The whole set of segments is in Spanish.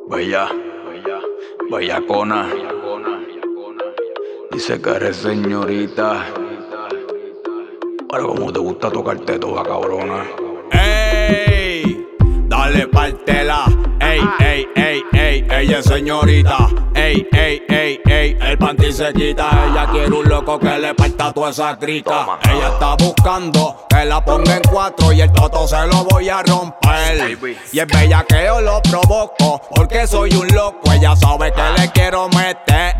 Bella, bellacona. Dice que eres señorita, pero como te gusta tocarte toda, cabrona. Ey, dale partela. Ey, ey, ey, ey, ella es señorita. Ey, ey, ey, ey, el panty se quita. Ella quiere un loco que le parta toda esa crica. Ella está buscando que la ponga en cuatro y el toto se lo voy a romper. Y es bella que yo lo provoco, porque soy un loco. Ella sabe que le quiero meter.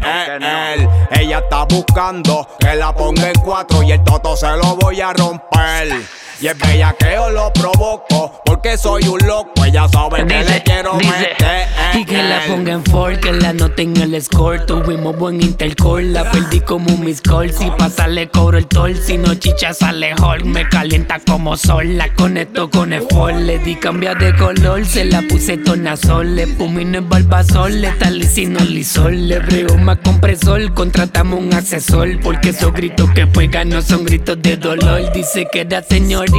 Ella está buscando que la ponga en cuatro y el toto se lo voy a romper. Y es bella que yo lo provoco, porque soy un loco. Ella sabe que le quiero meter. Y que la ponga en Ford, que la note en el score. Tuvimos buen intercore, la perdí como un miss call. Si pasa le cobro el toll, si no chicha sale hall. Me calienta como sol, la conecto con el fall. Le di cambiar de color, se la puse tornasol. Le pumino en barbasol, le talicino lisol. Le brego más compresor, contratamos un asesor. Porque esos gritos que pegan no son gritos de dolor. Dice que era señorita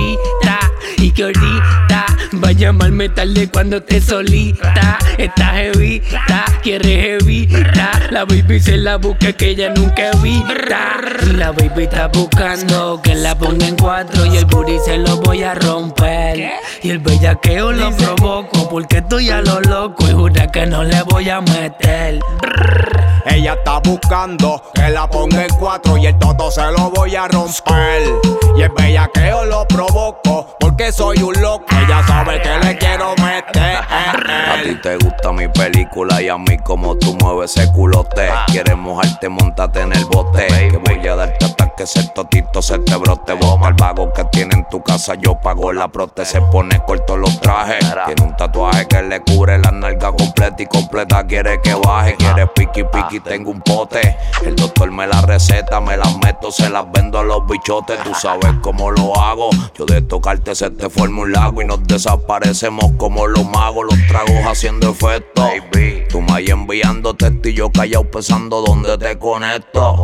y que ahorita va a llamarme tarde cuando esté solita. Está jevita, quiere jevita. La baby se la busca que ella nunca evita. La baby está buscando que la ponga en cuatro y el booty se lo voy a romper. Y el bellaqueo lo provoco porque estoy a lo loco y jura que no le voy a meter. Ella está buscando que la ponga en cuatro y el toto se lo voy a romper. Y es bella que yo lo provoco, porque soy un loco. Ella sabe que le quiero meter. A ti te gusta mi película y a mí como tú mueves ese culote. Quieres mojarte, montate en el bote. Que voy a darte hasta que ese totito se te brote. Bota el vago que tiene en tu casa, yo pago la prote. Se pone corto los trajes. Tiene un tatuaje que le cubre la nalga completa y completa. Quiere que baje, quiere piqui piqui, tengo un pote. El doctor me la receta, me las meto, se las vendo a los bichotes. Tú sabes cómo lo hago. Yo de tocarte se te forma un lago y nos desaparecemos como los magos. Los tragos haciendo efecto. Tú me ahí enviando texto y yo callado pensando dónde te conecto.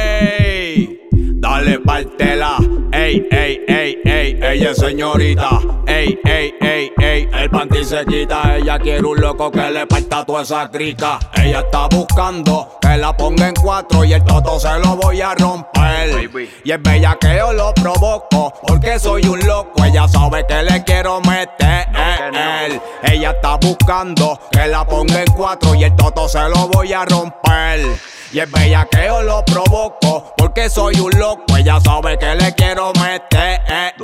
Ey, dale partela. Ey, ey, ey, ey, ella es señorita. Ey, ey, ey, ey, el panty se quita. Ella quiere un loco que le parta toda esa crica. Ella está buscando que la ponga en cuatro y el toto se lo voy a romper. Y es bella que yo lo provoco, porque soy un loco. Ella sabe que le quiero meter. Ella está buscando que la ponga en cuatro y el toto se lo voy a romper. Y es bella que yo lo provoco, porque soy un loco. Ella sabe que le quiero meter.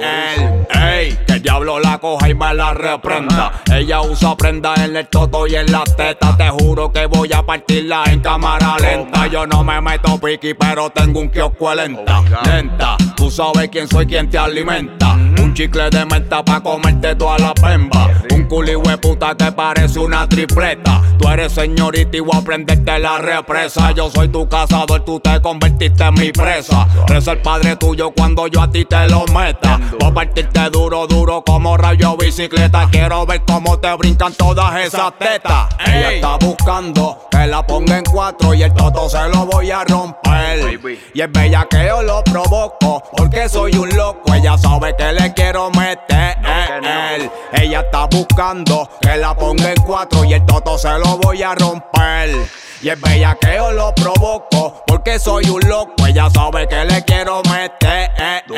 Ey, que el diablo la coja y me la reprenda. Ella usa prenda en el toto y en la teta. Te juro que voy a partirla en cámara lenta. Yo no me meto piqui, pero tengo un kiosco lenta. Tú sabes quién soy, quien te alimenta. Un chicle de menta pa' comerte toda la pemba. Un culi hueputa que parece una tripleta. Tú eres señorita y voy a prenderte la represa. Yo soy tu cazador, tú te convertiste en mi presa. Reza el padre tuyo cuando yo a ti te lo meta. Voy a partirte duro, duro como rayo bicicleta. Quiero ver cómo te brincan todas esas tetas. Ella está buscando que la ponga en cuatro y el toto se lo voy a romper. Y es bella que yo lo provoco, porque soy un loco. Ella sabe que le quiero meter. Ella está buscando que la ponga en cuatro y el toto se lo voy a romper. Y es bella que yo lo provoco, porque soy un loco. Ella sabe que le quiero meter.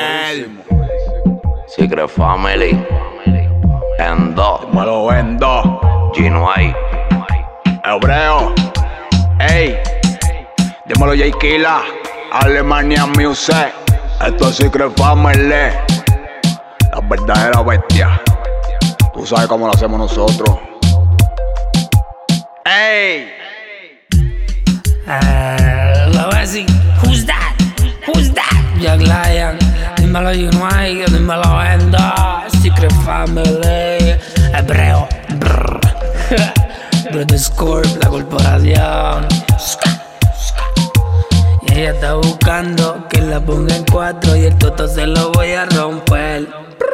Secret Family en dos. Me lo vendo. Gino ahí. Hebreo. Ey, dímelo J Killa, Alemania Music. Esto es Secret Family, la verdadera bestia. Tú sabes cómo lo hacemos nosotros. Ey. Lo voy a decir, who's that? Who's that? Young Lion, dímelo Unai, dímelo Vendo. Secret Family, Hebreo. Brother Scorp, la corporación. Y ella está buscando que la ponga en cuatro y el toto se lo voy a romper.